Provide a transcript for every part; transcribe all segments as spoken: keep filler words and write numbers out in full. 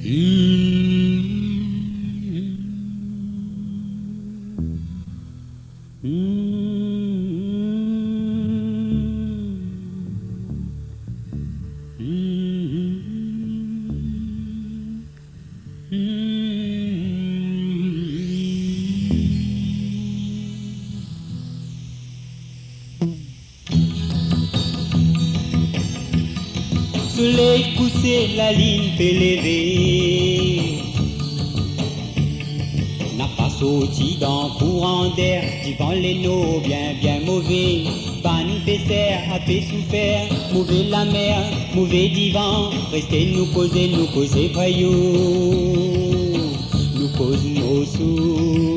Soleil poussé, la ligne peut lever. N'a pas sorti dans courant d'air, divan les noms bien bien mauvais. Pas nous faire, à peu souffert, mauvais la mer, mauvais divan. Restez nous causer, nous causer paillot, nous cause nos sous.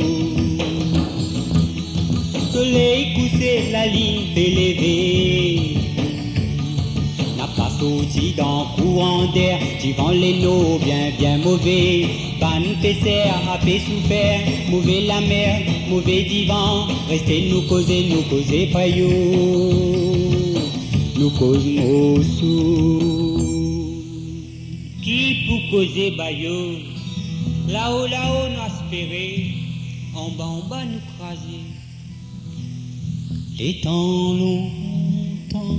Soleil poussé, la ligne peut lever. Pas sorti dans courant d'air, divan les noms bien bien mauvais. Ban pesser, à peu souffert, mauvais la mer, mauvais divan. Restez nous causer, nous causer paillot, nous cause nos sous. Qui pour causer baillot, là-haut, là-haut nous espérer, en bas, en bas nous craser. Les temps longtemps,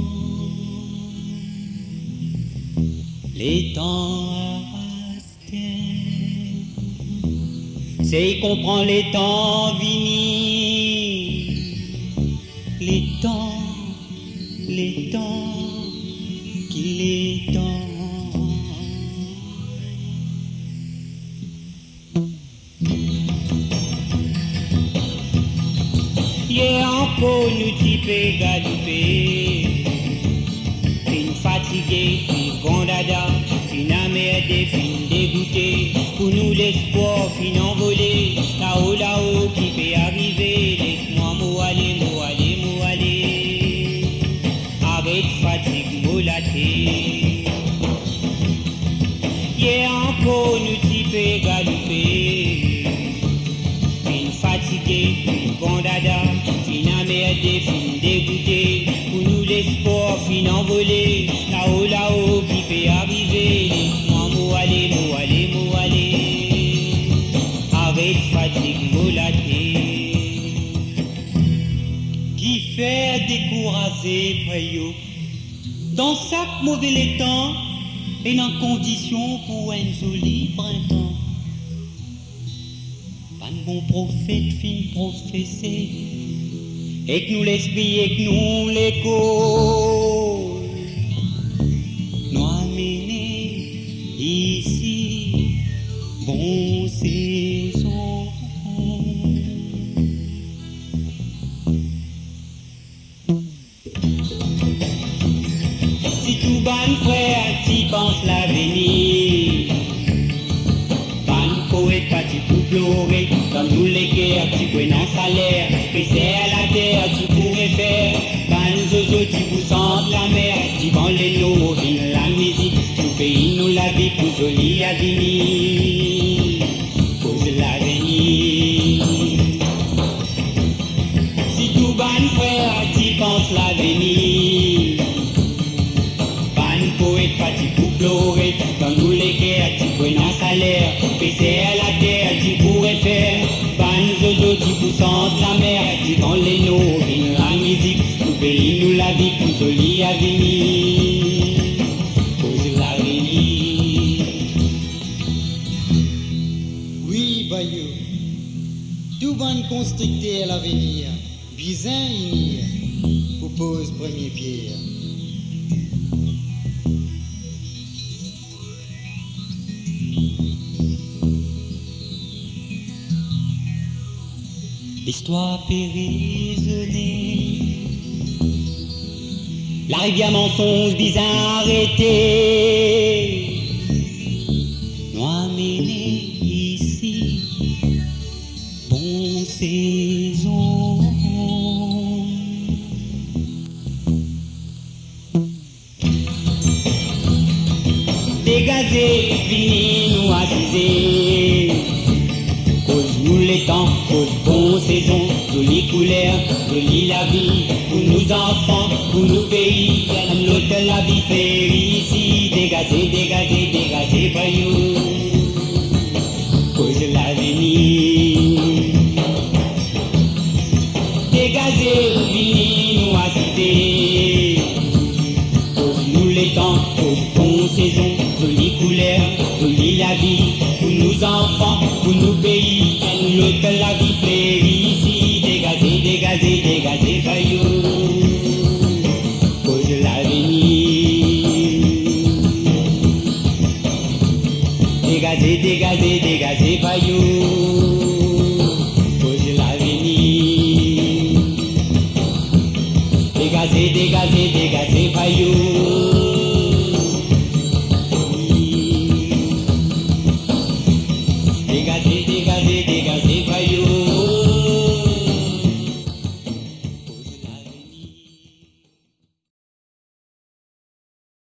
les temps restés, c'est qu'on prend les temps finis, les temps, les temps, qui les temps. Hier encore nous typés galopés, fin fatigué, fin gondada, fin amédé, fin dégoûté, pour nous l'espoir fin envolé, là-haut, là-haut qui peut arriver, laisse-moi m'ou aller, m'ou aller, m'ou aller, arrête fatigue, moulaté. Hier encore nous typés galopés, fin fatigué, fin gondada, fin amédé, fin dégoûté, pour nous l'espoir fin envolé, là-haut, là-haut qui peut arriver, laisse-moi m'ou aller, m'ou aller, m'ou aller, arrête fatigue, moulaté. Qui fait décourager payo, dans chaque mauvais temps, et en condition pour un joli printemps. Pas de bon prophète fin prophétie, et que nous l'esprit et que nous l'écho, nous amener ici, bon saison. Si tout ban frère, tu penses l'avenir, ban poète pas tu peux pleurer, comme nous les guerres, tu peux non salaire, c'est à la terre, tu pourrais faire, ban zozo, tu vous sens la mer, tu vends les noms, vin la musique, tu pays nous la vie, pour joli avenir, cause l'avenir. Si tout ban frère, tu penses l'avenir, poète pas tu pour pleurer, dans nous les guerres, tu peux un salaire, c'est à la terre, tu pourrais faire, ban zozo, tu pour sens la mer, tu vends les noms, vin la musique, tout pays nous la vie, pour joli avenir, cause l'avenir. Oui, Bayou, tout bon constructeur à l'avenir, bizin inir, pour pose premier pierre. L'histoire périsonnée, la rivière mensonge bizarre arrêtée, nous amener ici, bon saison. Dégagez, fini, nous assiser. Cause nous les temps, cause bon saison, jolie couleur, jolie la vie, pour nous enfants, pour nous pays, l'autre la vie fait ici, dégagez, dégagez, dégagez, bayou. maison, jolie couleur, jolie la vie, pour nos enfants, pour nos pays, l'autre la vie fait ici, dégagez, dégagez, dégagez, voyou, cause l'avenir. Dégagez, dégagez, dégagez, voyou, cause l'avenir. Dégagez, dégagez, dégagez, voyou.